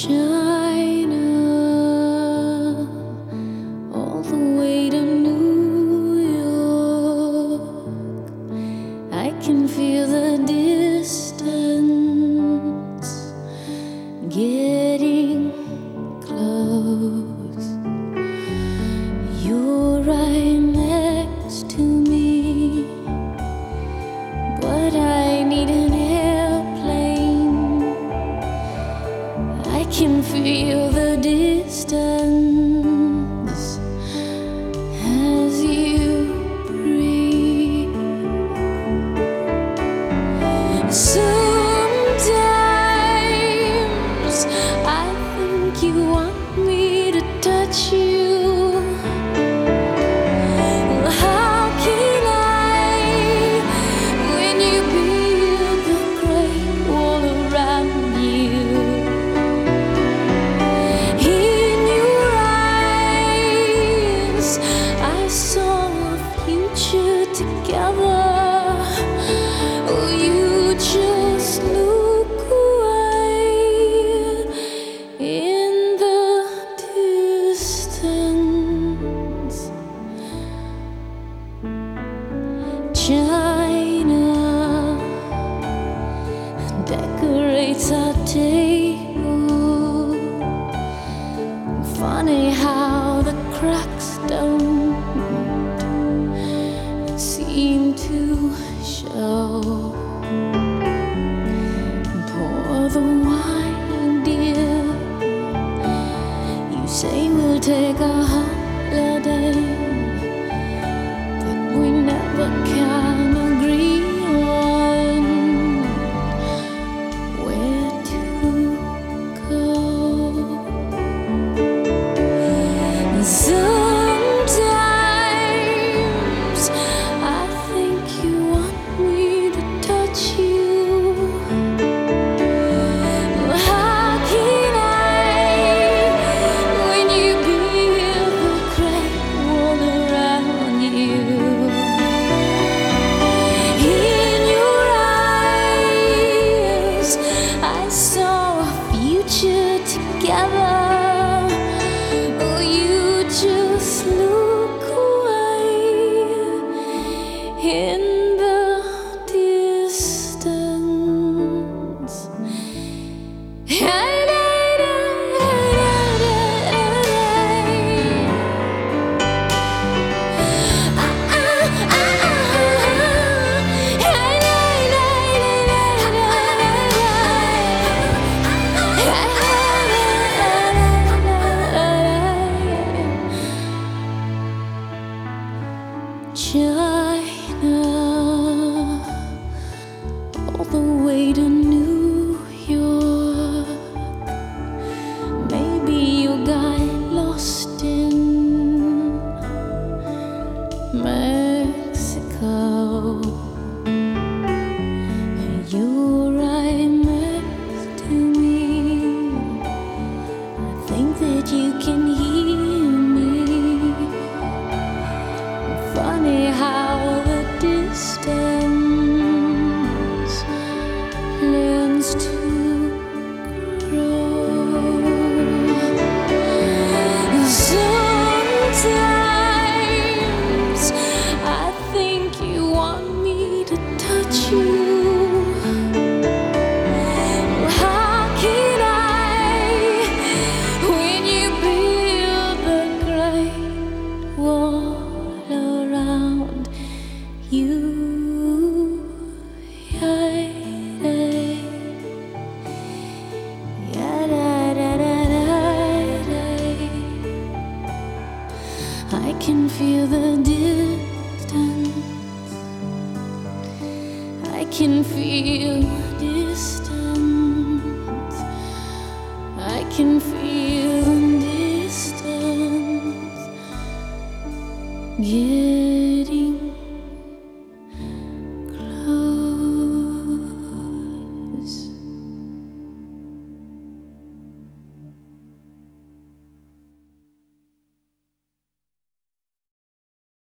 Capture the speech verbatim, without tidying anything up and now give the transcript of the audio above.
China, all the way to New York. I can feel the distance getting close. You're right next to me, but I need an airplane. I can feel the distance as you breathe. Sometimes I think you want me to touch you. How can I, when you build the great wall around you? In your eyes I saw a future together. Oh, you just look away in the distance. China decorates our table. Funny how the cracks don't seem to show. Pour the wine, dear. You say we'll take a holiday, but we never can agree on where to go. Sometimes I think you want me to touch you. How can I, when you build the great wall around you? In your eyes I saw a future together. Oh, you just look away in the distance. China, all the way to New York. Maybe you got lost in Mexico. You're right next to me. I think that you can hear me. Funny how the distance learns to grow. Sometimes I think you want me to touch you. How can I, when you build the great wall around you? I can feel the distance. I can feel distance. I can feel distance getting